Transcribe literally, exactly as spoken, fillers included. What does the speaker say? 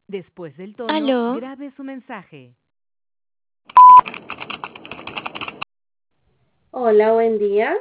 Después del tono, Aló, grabe su mensaje. Hola, buen día.